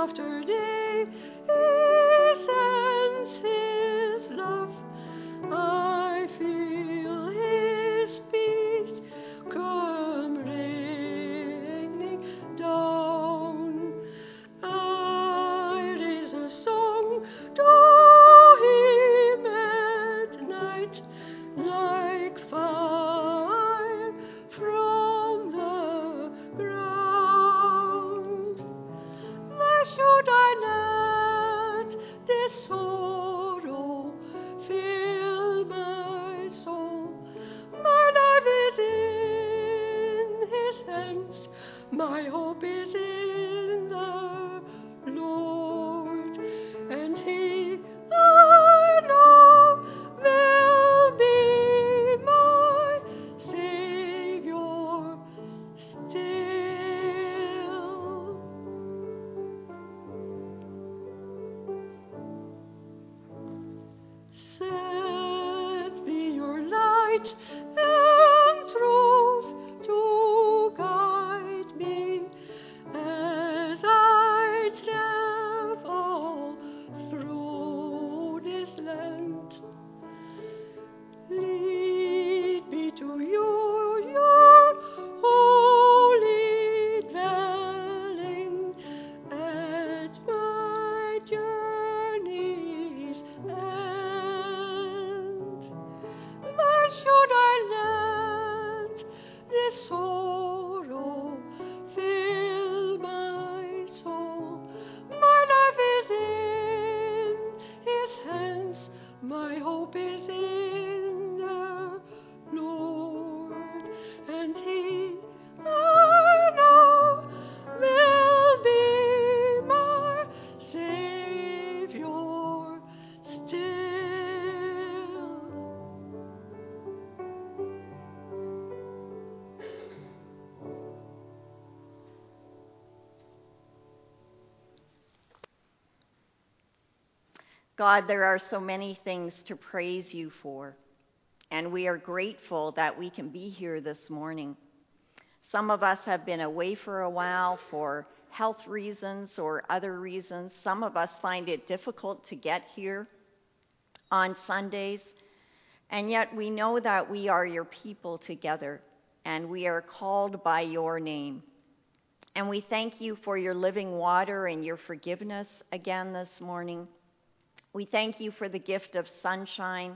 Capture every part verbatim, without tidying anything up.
after day, He sends His love. I feel His peace come raining down. I raise a song to Him at night, like fire from the ground. Why should I let this sorrow fill my soul? My life is in His hands, my hope is in the Lord, and He, I know, will be my Savior still. Set me your light and truth to guide me as I travel through this land. Lead me to you, your holy dwelling at my journey's end. Why should I let this sorrow fill my soul? My life is in His hands, my hope is in the Lord, and He, I know, will be my Savior still. God, there are so many things to praise you for, and we are grateful that we can be here this morning. Some of us have been away for a while for health reasons or other reasons. Some of us find it difficult to get here on Sundays, and yet we know that we are your people together, and we are called by your name. And we thank you for your living water and your forgiveness again this morning. We thank you for the gift of sunshine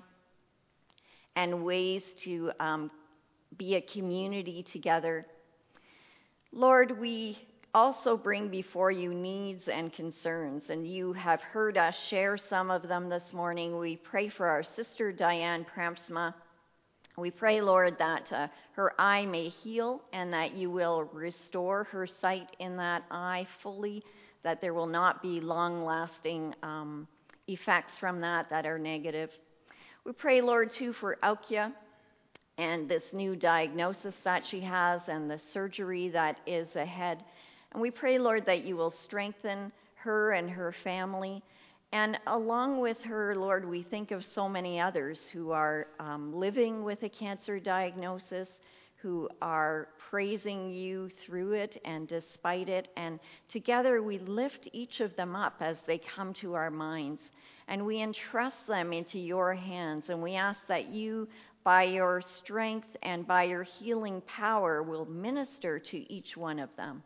and ways to um, be a community together. Lord, we also bring before you needs and concerns, and you have heard us share some of them this morning. We pray for our sister Diane Pramsma. We pray, Lord, that uh, her eye may heal and that you will restore her sight in that eye fully, that there will not be long-lasting um, effects from that that are negative. We pray, Lord, too, for Aukia and this new diagnosis that she has and the surgery that is ahead. And we pray, Lord, that you will strengthen her and her family. And along with her, Lord, we think of so many others who are um, living with a cancer diagnosis, who are praising you through it and despite it. And together we lift each of them up as they come to our minds. And we entrust them into your hands. And we ask that you, by your strength and by your healing power, will minister to each one of them.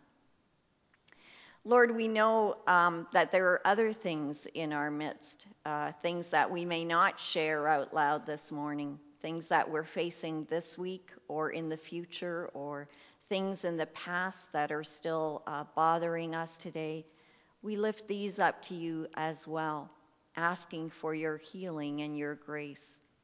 Lord, we know um, that there are other things in our midst, uh, things that we may not share out loud this morning, things that we're facing this week or in the future, or things in the past that are still uh, bothering us today. We lift these up to you as well, asking for your healing and your grace.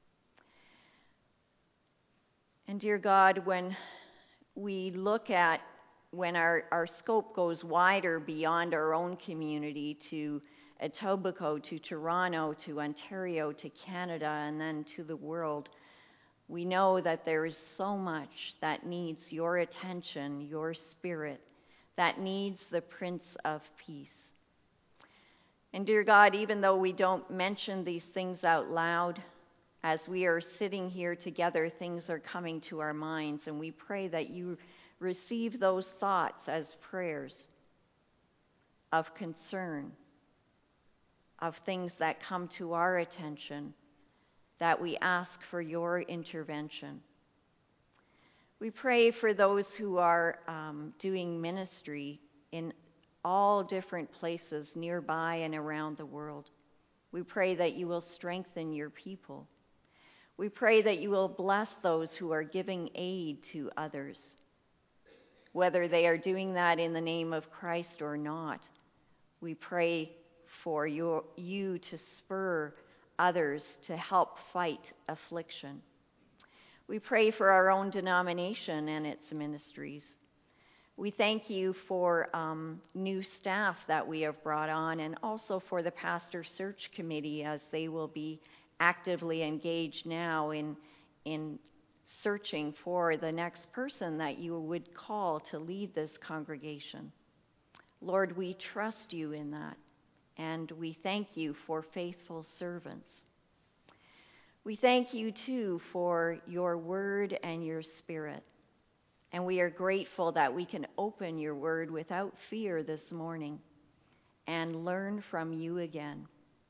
And dear God, when we look at, when our, our scope goes wider beyond our own community to Etobicoke, to Toronto, to Ontario, to Canada, and then to the world, we know that there is so much that needs your attention, your spirit, that needs the Prince of Peace. And dear God, even though we don't mention these things out loud, as we are sitting here together, things are coming to our minds, and we pray that you receive those thoughts as prayers. of concern, of things that come to our attention, that we ask for your intervention. We pray for those who are um, doing ministry in all different places nearby and around the world. We pray that you will strengthen your people. We pray that you will bless those who are giving aid to others, whether they are doing that in the name of Christ or not. We pray for your, you to spur others to help fight affliction. We pray for our own denomination and its ministries. We thank you for um, new staff that we have brought on, and also for the pastor search committee, as they will be actively engaged now in, in searching for the next person that you would call to lead this congregation. Lord, we trust you in that, and we thank you for faithful servants. We thank you, too, for your word and your spirit. And we are grateful that we can open your word without fear this morning and learn from you again.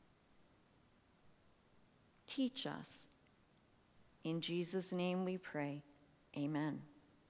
Teach us. In Jesus' name we pray. Amen.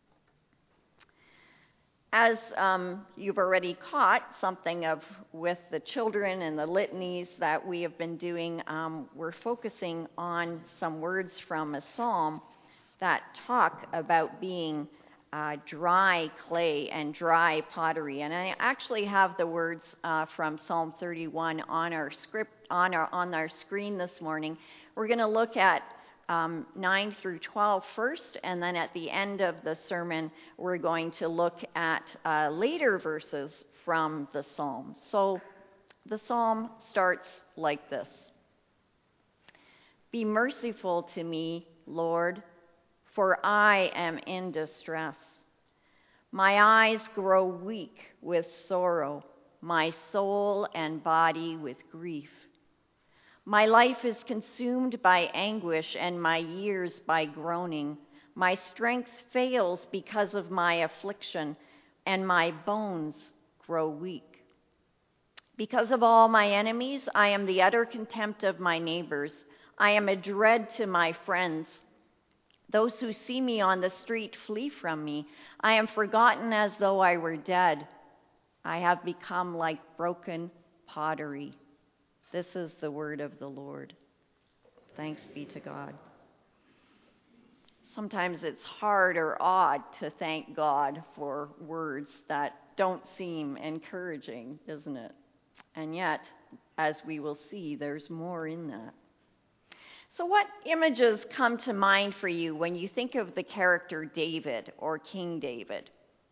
As um, you've already caught something of with the children and the litanies that we have been doing, um, we're focusing on some words from a psalm that talk about being uh, dry clay and dry pottery. And I actually have the words uh, from Psalm thirty-one on our script on our on our screen this morning. We're going to look at Um, nine through twelve first, and then at the end of the sermon, we're going to look at uh, later verses from the psalm. So the psalm starts like this. Be merciful to me, Lord, for I am in distress. My eyes grow weak with sorrow, my soul and body with grief. My life is consumed by anguish and my years by groaning. My strength fails because of my affliction, and my bones grow weak. Because of all my enemies, I am the utter contempt of my neighbors. I am a dread to my friends. Those who see me on the street flee from me. I am forgotten as though I were dead. I have become like broken pottery. This is the word of the Lord. Thanks be to God. Sometimes it's hard or odd to thank God for words that don't seem encouraging, isn't it? And yet, as we will see, there's more in that. So what images come to mind for you when you think of the character David or King David?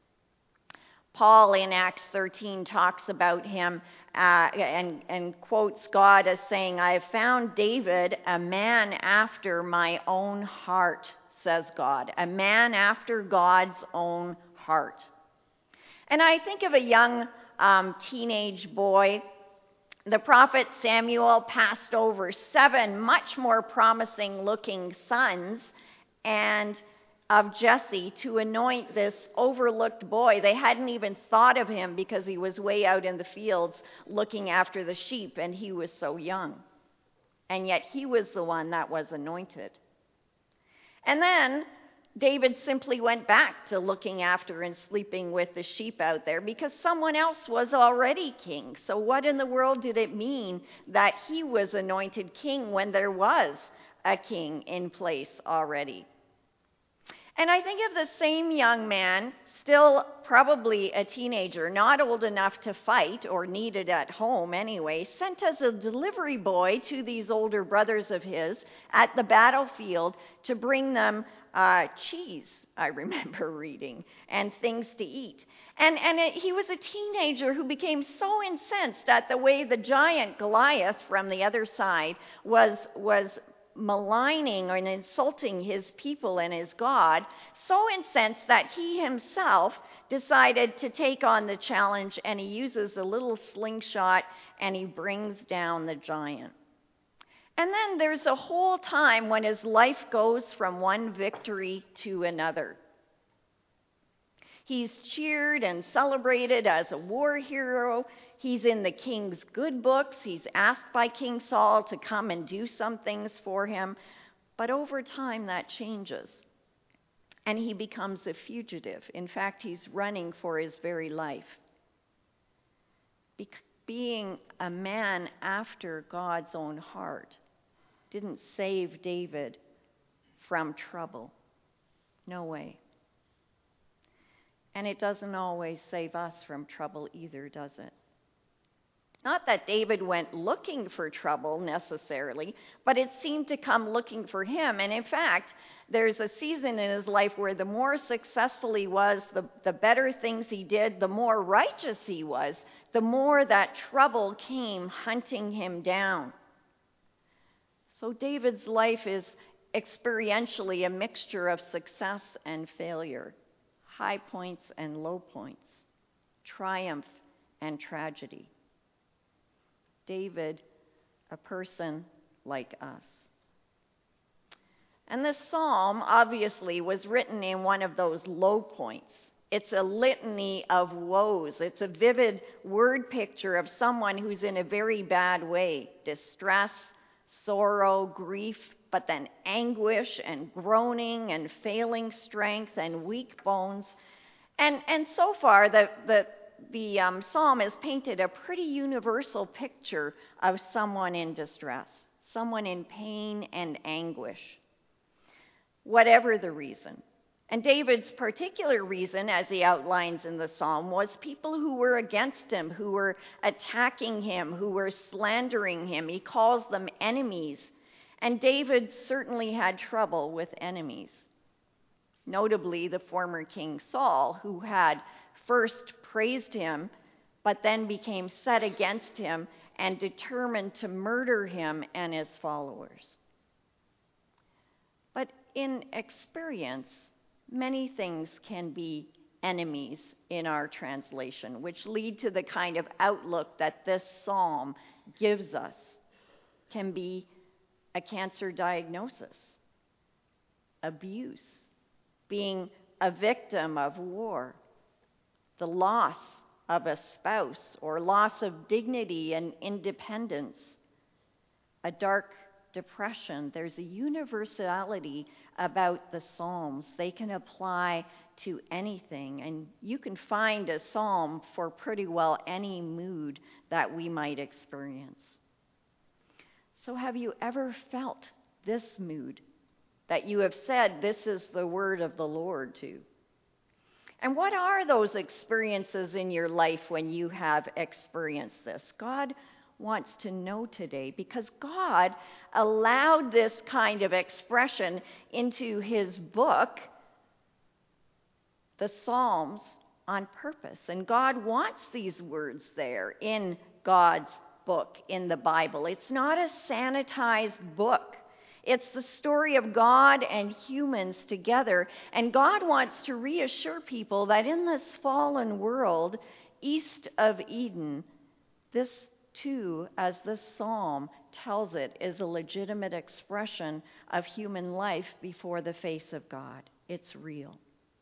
Paul in Acts thirteen talks about him uh, and, and quotes God as saying, I have found David a man after my own heart, says God. A man after God's own heart. And I think of a young um, teenage boy. The prophet Samuel passed over seven much more promising looking sons and of Jesse to anoint this overlooked boy. They hadn't even thought of him because he was way out in the fields looking after the sheep, and he was so young. And yet he was the one that was anointed. And then David simply went back to looking after and sleeping with the sheep out there because someone else was already king. So what in the world did it mean that he was anointed king when there was a king in place already? And I think of the same young man, still probably a teenager, not old enough to fight or needed at home anyway, sent as a delivery boy to these older brothers of his at the battlefield to bring them uh, cheese, I remember reading, and things to eat. And, and it, he was a teenager who became so incensed at the way the giant Goliath from the other side was was maligning and insulting his people and his God, so incensed that he himself decided to take on the challenge, and he uses a little slingshot and he brings down the giant. And then there's a whole time when his life goes from one victory to another. He's cheered and celebrated as a war hero. He's in the king's good books. He's asked by King Saul to come and do some things for him. But over time, that changes. And he becomes a fugitive. In fact, he's running for his very life. Be- being a man after God's own heart didn't save David from trouble. No way. And it doesn't always save us from trouble either, does it? Not that David went looking for trouble necessarily, but it seemed to come looking for him. And in fact, there's a season in his life where the more successful he was, the, the better things he did, the more righteous he was, the more that trouble came hunting him down. So David's life is experientially a mixture of success and failure, high points and low points, triumph and tragedy. David, a person like us. And this psalm obviously was written in one of those low points. It's a litany of woes. It's a vivid word picture of someone who's in a very bad way. Distress, sorrow, grief, but then anguish and groaning and failing strength and weak bones. And, and so far, the, the, the um, psalm has painted a pretty universal picture of someone in distress, someone in pain and anguish, whatever the reason. And David's particular reason, as he outlines in the psalm, was people who were against him, who were attacking him, who were slandering him. He calls them enemies. And David certainly had trouble with enemies. Notably, the former King Saul, who had first praised him, but then became set against him and determined to murder him and his followers. But in experience, many things can be enemies in our translation, which lead to the kind of outlook that this psalm gives us. Can be a cancer diagnosis, abuse, being a victim of war, the loss of a spouse or loss of dignity and independence, a dark depression. There's a universality about the Psalms. They can apply to anything, and you can find a psalm for pretty well any mood that we might experience. So have you ever felt this mood that you have said, this is the word of the Lord to? And what are those experiences in your life when you have experienced this? God wants to know today, because God allowed this kind of expression into his book, the Psalms, on purpose. And God wants these words there in God's book, in the Bible. It's not a sanitized book. It's the story of God and humans together. And God wants to reassure people that in this fallen world, east of Eden, this too, as this psalm tells it, is a legitimate expression of human life before the face of God. It's real.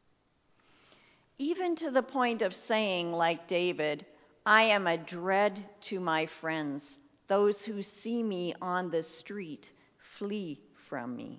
Even to the point of saying, like David, I am a dread to my friends. Those who see me on the street flee from me.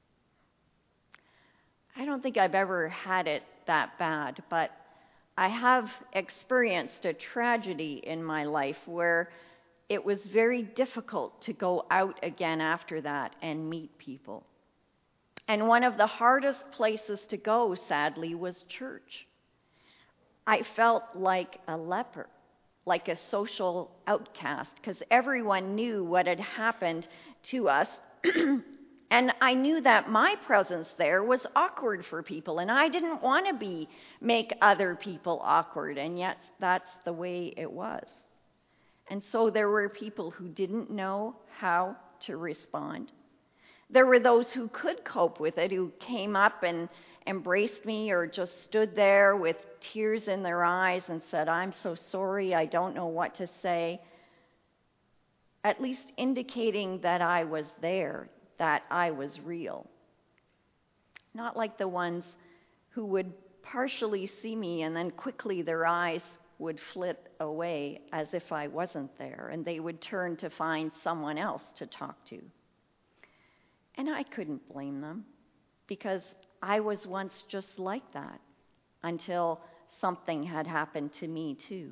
I don't think I've ever had it that bad, but I have experienced a tragedy in my life where it was very difficult to go out again after that and meet people. And one of the hardest places to go, sadly, was church. I felt like a leper, like a social outcast, because everyone knew what had happened to us. And I knew that my presence there was awkward for people, and I didn't want to be make other people awkward, and yet that's the way it was. And so there were people who didn't know how to respond. There were those who could cope with it, who came up and embraced me or just stood there with tears in their eyes and said, I'm so sorry, I don't know what to say. At least indicating that I was there, that I was real. Not like the ones who would partially see me, and then quickly their eyes would flit away as if I wasn't there, and they would turn to find someone else to talk to. And I couldn't blame them, because I was once just like that until something had happened to me too.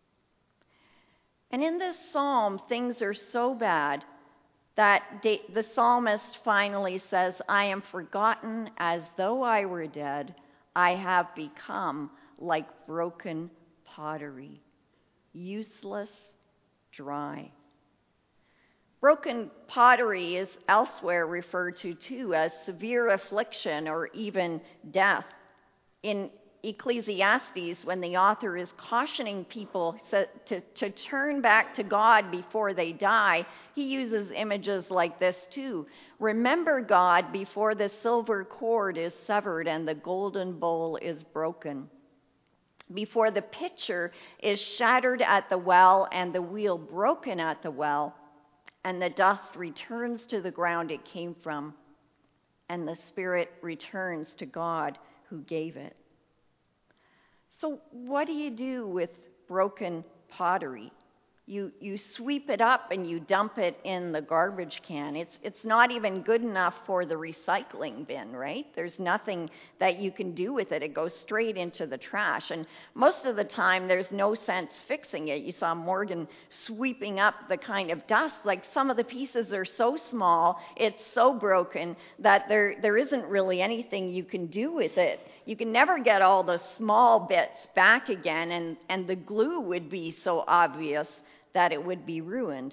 And in this psalm, things are so bad that the psalmist finally says, I am forgotten as though I were dead. I have become like broken pottery, useless, dry. Broken pottery is elsewhere referred to too as severe affliction or even death. In Ecclesiastes, when the author is cautioning people to, to, to turn back to God before they die, he uses images like this too. Remember God before the silver cord is severed and the golden bowl is broken, before the pitcher is shattered at the well and the wheel broken at the well, and the dust returns to the ground it came from, and the spirit returns to God who gave it. So what do you do with broken pottery? You you sweep it up and you dump it in the garbage can. It's it's not even good enough for the recycling bin, right? There's nothing that you can do with it. It goes straight into the trash. And most of the time there's no sense fixing it. You saw Morgan sweeping up the kind of dust. Like some of the pieces are so small, it's so broken that there there isn't really anything you can do with it. You can never get all the small bits back again, and, and the glue would be so obvious that it would be ruined.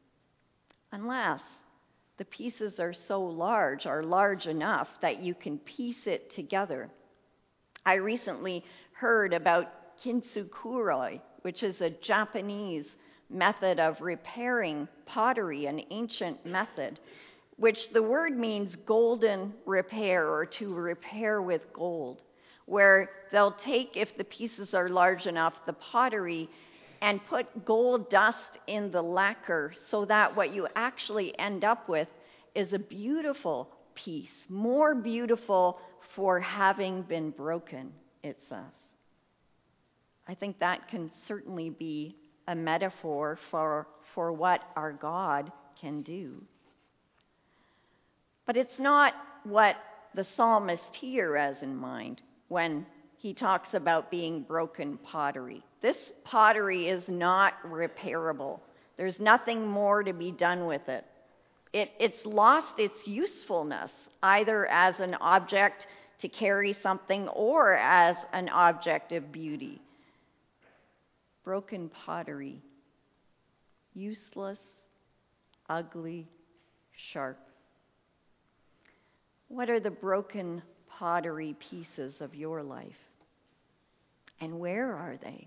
Unless the pieces are so large, are large enough that you can piece it together. I recently heard about kintsukuroi, which is a Japanese method of repairing pottery, an ancient method, which the word means golden repair, or to repair with gold, where they'll take, if the pieces are large enough, the pottery and put gold dust in the lacquer so that what you actually end up with is a beautiful piece, more beautiful for having been broken, it says. I think that can certainly be a metaphor for, for what our God can do. But it's not what the psalmist here has in mind when he talks about being broken pottery. This pottery is not repairable. There's nothing more to be done with it. it. It's lost its usefulness, either as an object to carry something or as an object of beauty. Broken pottery, useless, ugly, sharp. What are the broken pottery pieces of your life? And where are they?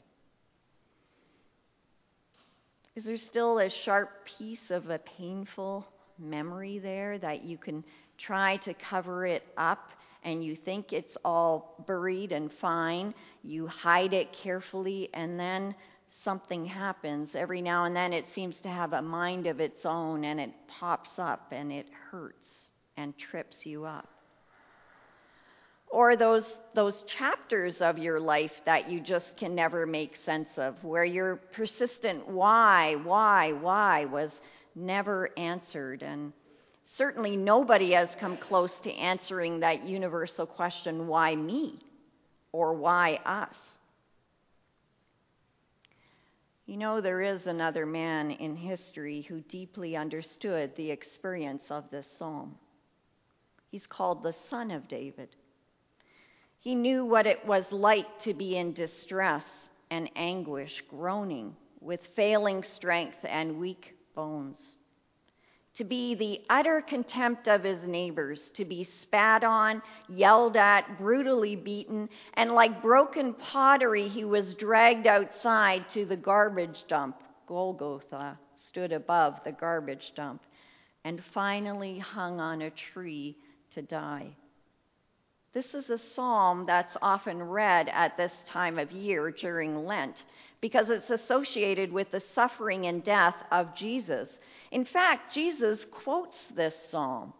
Is there still a sharp piece of a painful memory there that you can try to cover it up, and you think it's all buried and fine? You hide it carefully, and then something happens. Every now and then it seems to have a mind of its own, and it pops up and it hurts and trips you up. Or those those chapters of your life that you just can never make sense of, where your persistent why, why, why was never answered. And certainly nobody has come close to answering that universal question, why me? Or why us? You know, there is another man in history who deeply understood the experience of this psalm. He's called the Son of David. He knew what it was like to be in distress and anguish, groaning with failing strength and weak bones. To be the utter contempt of his neighbors, to be spat on, yelled at, brutally beaten, and like broken pottery, he was dragged outside to the garbage dump. Golgotha stood above the garbage dump, and finally hung on a tree to die. This is a psalm that's often read at this time of year during Lent because it's associated with the suffering and death of Jesus. In fact, Jesus quotes this psalm.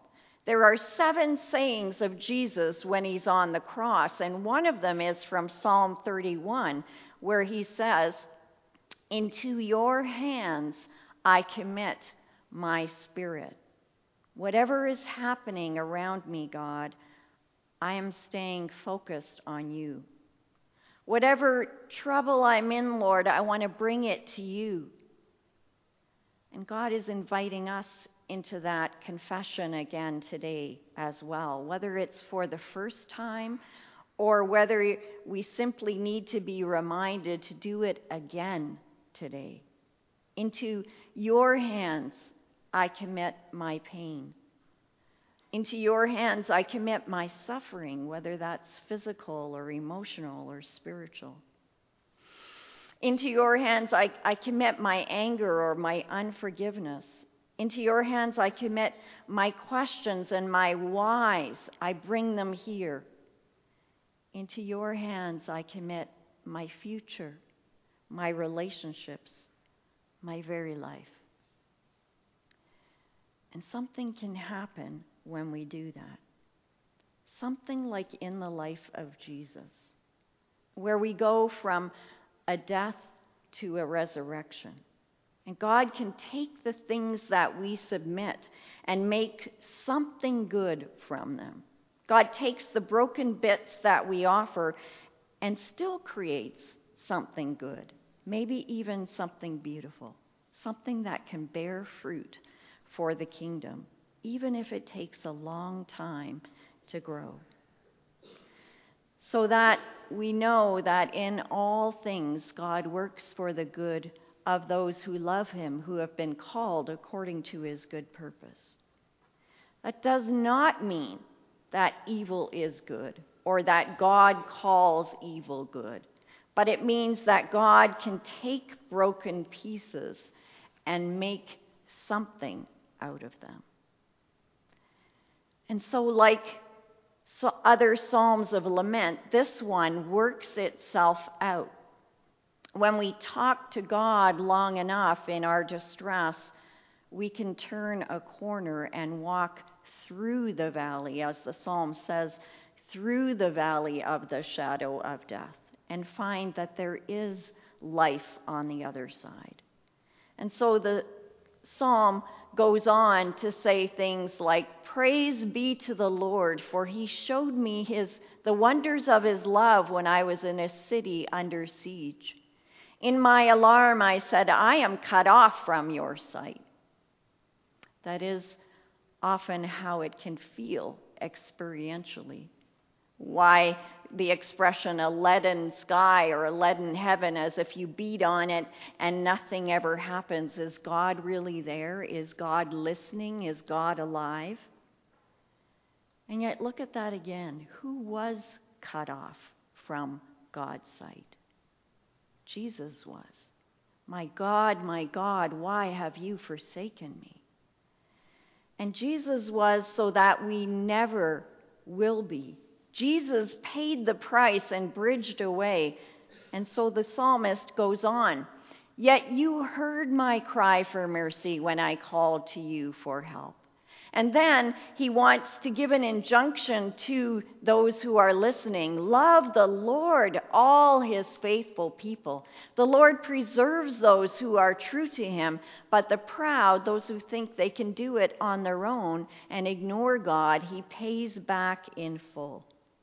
There are seven sayings of Jesus when he's on the cross, and one of them is from Psalm thirty-one, where he says, "Into your hands I commit my spirit." Whatever is happening around me, God, I am staying focused on you. Whatever trouble I'm in, Lord, I want to bring it to you. And God is inviting us into that confession again today as well, whether it's for the first time or whether we simply need to be reminded to do it again today. Into your hands I commit my pain. Into your hands I commit my suffering, whether that's physical or emotional or spiritual. Into your hands I, I commit my anger or my unforgiveness. Into your hands I commit my questions and my whys. I bring them here. Into your hands I commit my future, my relationships, my very life. And something can happen when we do that. Something like in the life of Jesus, where we go from a death to a resurrection. And God can take the things that we submit and make something good from them. God takes the broken bits that we offer and still creates something good, maybe even something beautiful, something that can bear fruit for the kingdom, even if it takes a long time to grow. So that we know that in all things God works for the good of those who love him, who have been called according to his good purpose. That does not mean that evil is good or that God calls evil good, but it means that God can take broken pieces and make something out of them. And so, like so other psalms of lament, this one works itself out. When we talk to God long enough in our distress, we can turn a corner and walk through the valley, as the psalm says, through the valley of the shadow of death, and find that there is life on the other side. And so the psalm goes on to say things like, "Praise be to the Lord, for he showed me his the wonders of his love when I was in a city under siege. In my alarm I said, I am cut off from your sight." That is often how it can feel experientially. Why the expression a leaden sky or a leaden heaven, as if you beat on it and nothing ever happens. Is God really there? Is God listening? Is God alive? And yet look at that again. Who was cut off from God's sight? Jesus was. "My God, my God, why have you forsaken me?" And Jesus was so that we never will be. Jesus paid the price and bridged a way. And so the psalmist goes on, "Yet you heard my cry for mercy when I called to you for help." And then he wants to give an injunction to those who are listening. Love the Lord, all his faithful people. The Lord preserves those who are true to him, but the proud, those who think they can do it on their own and ignore God, he pays back in full.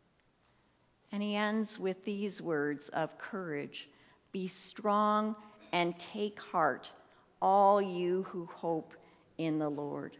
And he ends with these words of courage. "Be strong and take heart, all you who hope in the Lord."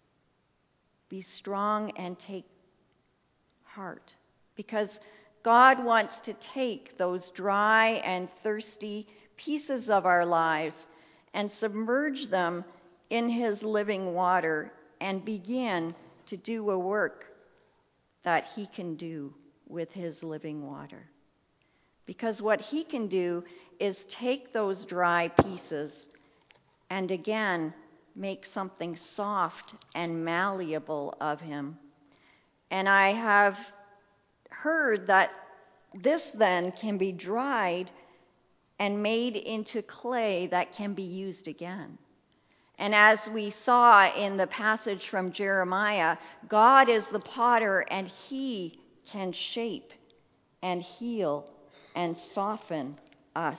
Be strong and take heart, because God wants to take those dry and thirsty pieces of our lives and submerge them in his living water and begin to do a work that he can do with his living water. Because what he can do is take those dry pieces and again make something soft and malleable of him. And I have heard that this then can be dried and made into clay that can be used again. And as we saw in the passage from Jeremiah, God is the potter, and he can shape and heal and soften us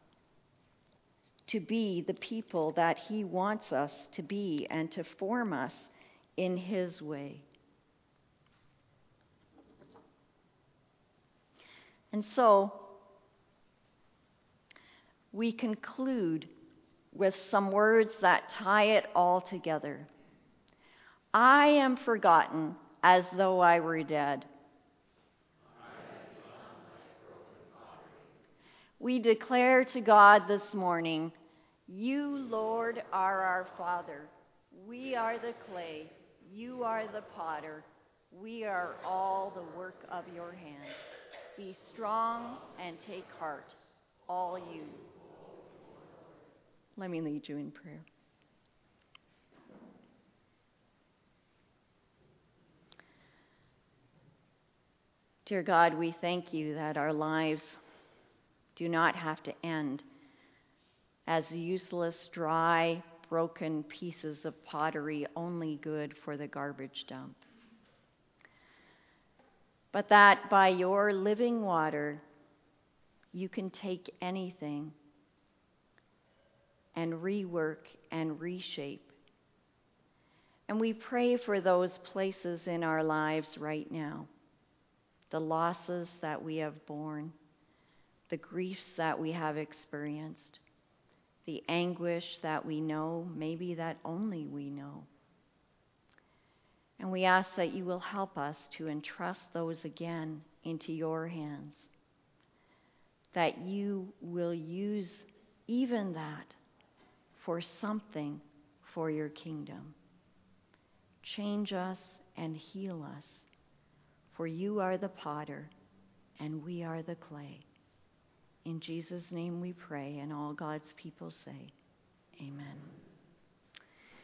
to be the people that he wants us to be and to form us in his way. And so, we conclude with some words that tie it all together. I am forgotten as though I were dead. We declare to God this morning, you, Lord, are our Father. We are the clay. You are the potter. We are all the work of your hand. Be strong and take heart, all you. Let me lead you in prayer. Dear God, we thank you that our lives do not have to end as useless, dry, broken pieces of pottery only good for the garbage dump. But that by your living water, you can take anything and rework and reshape. And we pray for those places in our lives right now, the losses that we have borne, the griefs that we have experienced, the anguish that we know, maybe that only we know. And we ask that you will help us to entrust those again into your hands, that you will use even that for something for your kingdom. Change us and heal us, for you are the potter and we are the clay. In Jesus' name we pray, and all God's people say, amen.